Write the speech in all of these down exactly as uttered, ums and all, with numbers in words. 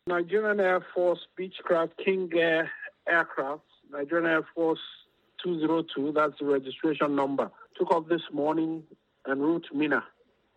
Nigerian Air Force Beechcraft King Air aircraft, Nigerian Air Force two oh two, that's the registration number, took off this morning en route to Minna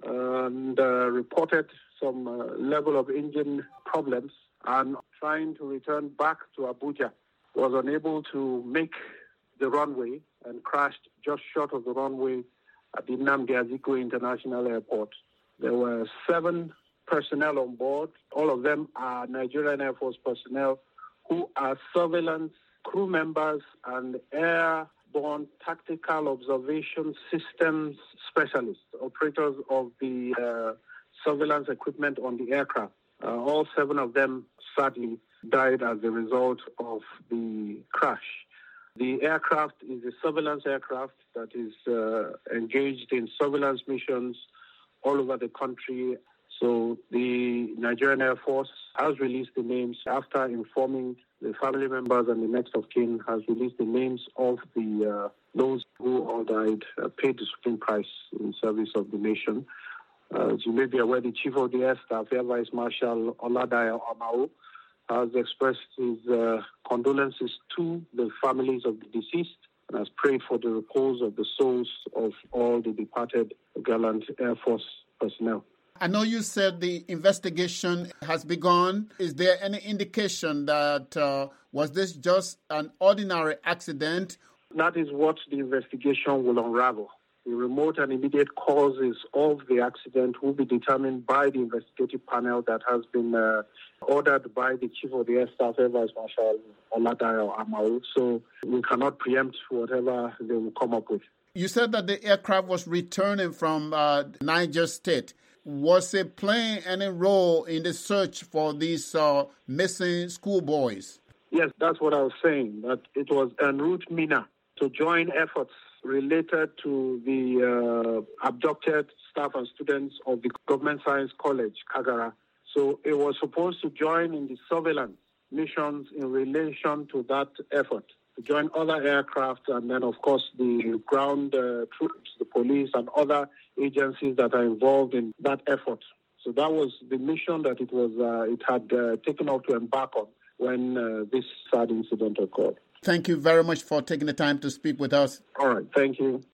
and uh, reported some uh, level of engine problems and trying to return back to Abuja. Was unable to make the runway and crashed just short of the runway at the Nnamdi Azikiwe International Airport. There were seven personnel on board. All of them are Nigerian Air Force personnel who are surveillance crew members and airborne tactical observation systems specialists, operators of the uh, surveillance equipment on the aircraft. Uh, all seven of them, sadly, died as a result of the crash. The aircraft is a surveillance aircraft that is uh, engaged in surveillance missions all over the country. So the Nigerian Air Force has released the names after informing the family members and the next of kin, has released the names of the uh, those who all died, uh, paid the supreme price in service of the nation. Uh, as you may be aware, the Chief of the Air Staff, Air Vice Marshal Oladayo Amao, has expressed his uh, condolences to the families of the deceased and has prayed for the repose of the souls of all the departed gallant Air Force personnel. I know you said the investigation has begun. Is there any indication that uh, was this just an ordinary accident? That is what the investigation will unravel. The remote and immediate causes of the accident will be determined by the investigative panel that has been uh, ordered by the Chief of the Air Staff, Air Vice Marshal Oladayo Amao. So we cannot preempt whatever they will come up with. You said that the aircraft was returning from uh, Niger State. Was it playing any role in the search for these uh, missing schoolboys? Yes, that's what I was saying, that it was en route Minna to join efforts related to the uh, abducted staff and students of the Government Science College, Kagara. So it was supposed to join in the surveillance missions in relation to that effort, to join other aircraft and then, of course, the ground uh, troops, the police and other agencies that are involved in that effort. So that was the mission that it was. Uh, it had uh, taken off to embark on when uh, this sad incident occurred. Thank you very much for taking the time to speak with us. All right. Thank you.